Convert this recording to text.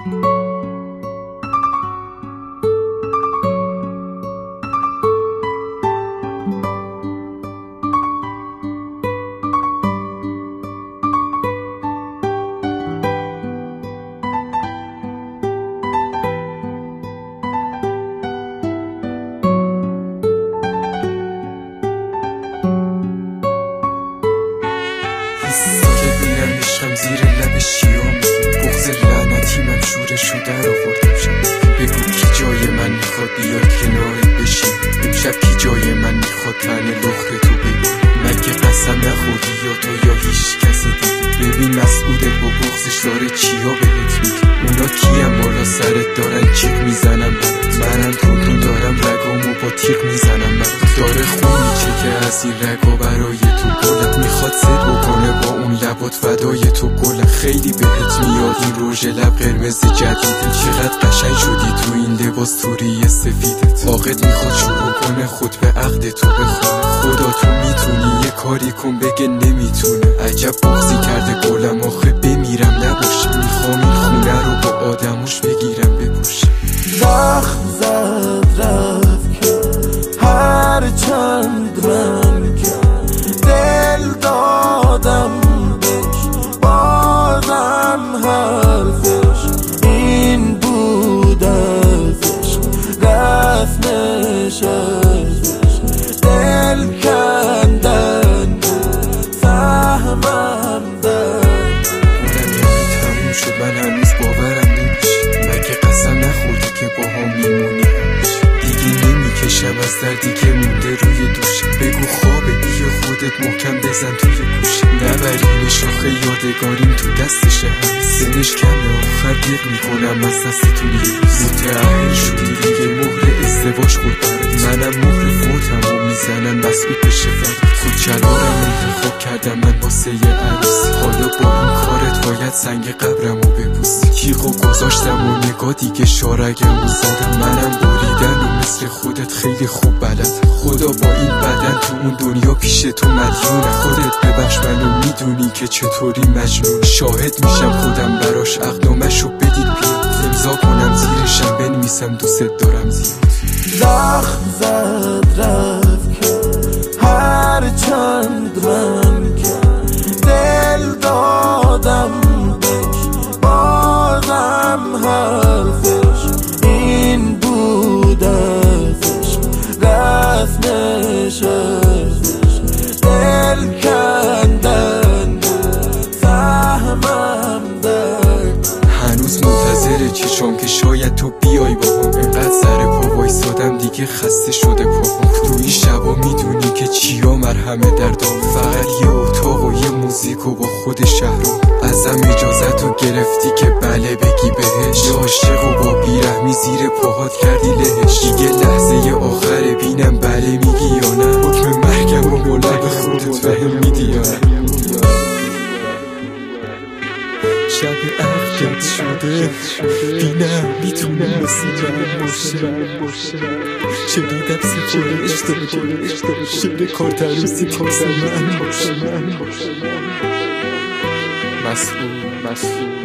عشقم زیر لب شیا میگی بغض لعنتی من شورشو در آوردم شب بگو کی جای من میخواد بیاد کنارت بشین امشب کی جای من میخواد تن لخت تو بگی مگه قسم نخوردی یا تو یا هیچ کسی دیگه ببین مسئولت با بغضش داره چیا بهت میگه اونا کیم بالا سرت دارن چیق میزنم منم تون دارم رگامو با تیغ میزنم داره خون میچه که از این رگا برای تو گلت میخواد سد بکنه با اون لبات فدای تو گلت خیلی بهت میاد این رژ لب قرمز جدیده چقدر قشنگ شدی تو این لباس توری سفیدت عاقد میخواد شروع کنه خود به عقد تو بخونه خدا تو میتونی یه کاری کن بگه نمیتونه عجب بغضی کرده گلم آخه بمیرم نباشه میخوام این خونه رو با آدموش بگیرم بپوشه زخم زد رفت که هر چند من که دل دادم بهش بازم حرفش این بود ازش رسمش ازش دل کندن فهمم دن تموم شد من هنوز باورم نمیشه مگه قسم نخوردی که با هم میمونی دیگه نمیکشم از دردی که مونده روی دوش بگو خوابه بیا خودت محکم بزن توی گوش نبرین شاخه یادگاریم تو دستشه سنش کمه آخر دق میکنم از دستتون یه روز متعهل شدی دیگه مهر ازدواج خود برد منم مهر فوتم و میزنن مسئول بشه فرد خود چلارم انتخاب کردم من واسه یه عروسی حالا با این کارت باید سنگ قبرمو ببوسی تیغو گذاشتم و نگاه دیگه شارگمو زدم منم بریدن و مثل خودت خیلی خوب بلد خدا با این بدن تو اون دنیا پیش تو مدیونه خودت ببخش منو میدونی که چطوری مجنون شاهد میشم خودم براش اقدامشو بدید بیاد امضا کنم زیرشم بنویسم دوست دارم زیاد زخم زد رفت که هر چند من که دل دادم بهش بازم حرفش این بود ازش رسمش ازش دل کندن فهمم درد هنوز منتظر چشام که شاید تو بیای باهم انقدر سر پا وایسادم دیگه خسته شده پاهم تو این شبا میدونی که چیا مرهمه دردام فقط یه اتاق و یه موزیک و با خود شهرام ازم اجازتو گرفتی که بله بگی بهش یه عاشق و با بیرحمی زیر پاهات کردی لهش دیگه لحظه آخر بینم بله میگی یا نه حکم مرگم رو با لب خودت بهم میدی یا نه شب عقلت شده بینم میتونی مثل من باشه شنیدم سفارش داده شعر کارتروسی تاسه من باشه مسئول